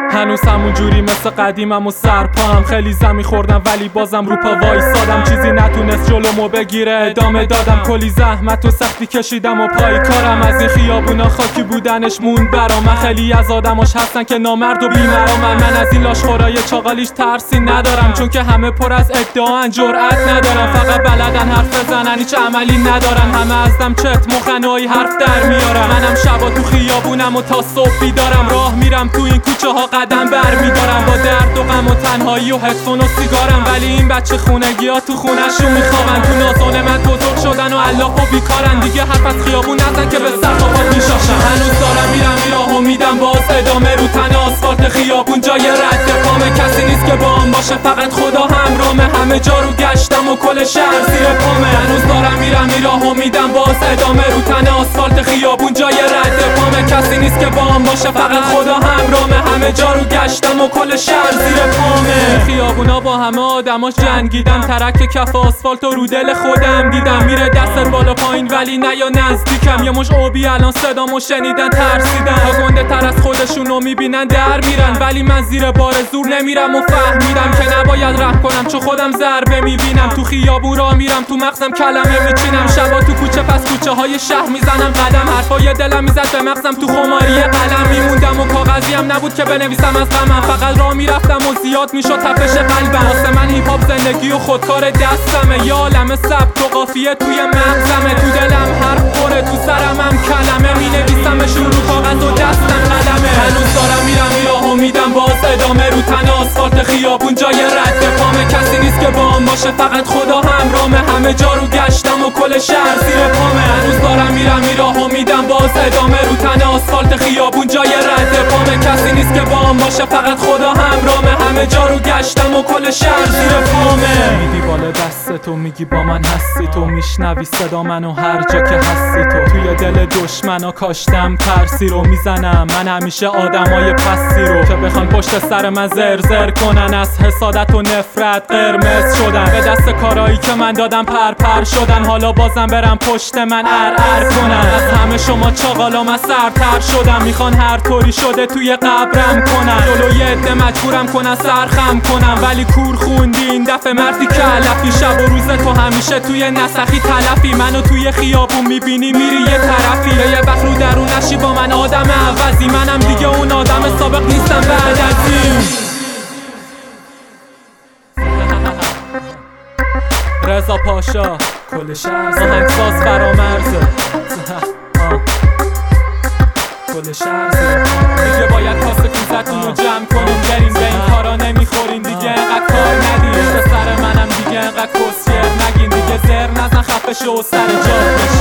هنوز همون جوری مثل قدیمم و سرپام، خیلی زمین خوردم ولی بازم رو پا وایسادم. چیزی نتونست جلومو بگیره، ادامه دادم. کلی زحمت و سختی کشیدم و پای کارم از این خیابونا خاکی بودنش موند برام. من خیلی از آدماش هستن که نامرد و بی‌مرامن، من از این لاشخورای چاقالیش ترسی ندارم، چون که همه پر از ادعا جرأت ندارن. فقط بلدن حرف بزنن، هیچ عملی ندارن. همه از دم چت مخنایی حرف در میارن. منم شبا تو خیابونم و تا صبح بیدارم، راه میرم تو این کوچه ها قدم برمیدارم، با درد و غم و تنهایی و هدفون و سیگارم. ولی این بچه خونگی ها تو خونه‌شون میخوابن، تو نازون من بزرگ شدن و الله و بیکارن. دیگه حرف از خیابون نزن که به سرخابات میشاشن. هنوز دارم میرم راهو میدم باز ادامه، رو تن آسفالت خیابون جای رد پامه. کسی نیست که باهم باشه، فقط خدا همراهمه. همه جا رو گشتم و کل شهر زیر پامه. هنوز دارم میرم راهو میدم باز ادامه، رو تن آسفالت خیابون جای رد پامه. کسی نیست که باهم باشه، فقط خدا همراهمه. همه جا رو گشتم و کل شهر زیر پامه. خیابونا با همه آدماش جنگیدن، ترک کف آسفالت رو دل خودم دیدم. میره دستت بالا پایین ولی نه یا نزدیکم. یه مش اوبی الان صدامو شنیدن ترسیدن، تا گنده تر از خودشونو میبینن در میرن. ولی من زیر بار زور نمیرم و فهمیدم که نباید رحم کنم، چون خودم ضربه میبینم. تو خیابون راه میرم، تو مغزم کلمه میچینم. شبا تو کوچه پس کوچه های شهر میزنم قدم، حرفای دلم میزد به مغزم تو خماری قلم. میموندم و کاغذی هم نبود که بنویسم از غمم، فقط راه میرفتم و زیاد میشد تپش قلبم. واسه من هیپ هاپ زندگی و خودکار دستمه، یه عالمه سبک و قافیه توی مغزمه. تو دلم حرف خوره، تو سرم هم کلمه، مینویسمشون رو کاغذ و دستم قلمه. هنوز دارم میرم راهو میدم باز ادامه، رو تن آسفالت خیابون جای رد پامه. کسی نیست که باهم باشه، فقط خدا همراهمه. همه جا رو گشتم و کل شهر زیر پامه. هنوز دارم میرم راهو میدم باز ادامه، رو تن آسفالت خیابون جای رد پامه. کسی نیست که باهم باشه، فقط خدا همراهمه. همه جا رو گشتم و کل شهر زیر پامه. میدی بالا دستتو میگی با من هستی تو، میشنوی صدا منو هر جا که هستی تو. توی دل دشمنا کاشتم ترسی رو میزنم، من همیشه آدمای پسی رو که بخوان پشت سر من زرزر کنن. از حسادت و نفرت قرمز شدن، به دست کارایی که من دادم پر شدن. حالا بازم برم پشت من ار کنن. از همه شما چاقالا من سرتر شدم، میخوان هر طوری شده توی قبرم کنن. جلوی عده مجبورم کنن سرخم کنم، ولی کور خوندی این دفعه مردی کلفی. شب و روز تو همیشه توی نسخی تلفی، منو توی خیابون میبینی میری یه طرفی. یه وقت رو درونشی با من آدم عوضی، منم دیگه اون آدم سابق نیستم بعد از این. رضا پاشا کل شهر آهنگساز فرامرزه کل شهر دیگه باید کاسه کوزتون رو جمع کنیم، بریم به این کارا نمیخورین دیگه، اینقدر کار ندین. به سر منم دیگه اینقدر کسیر نگین، دیگه زر نزن خفه شو و سر جا بشین.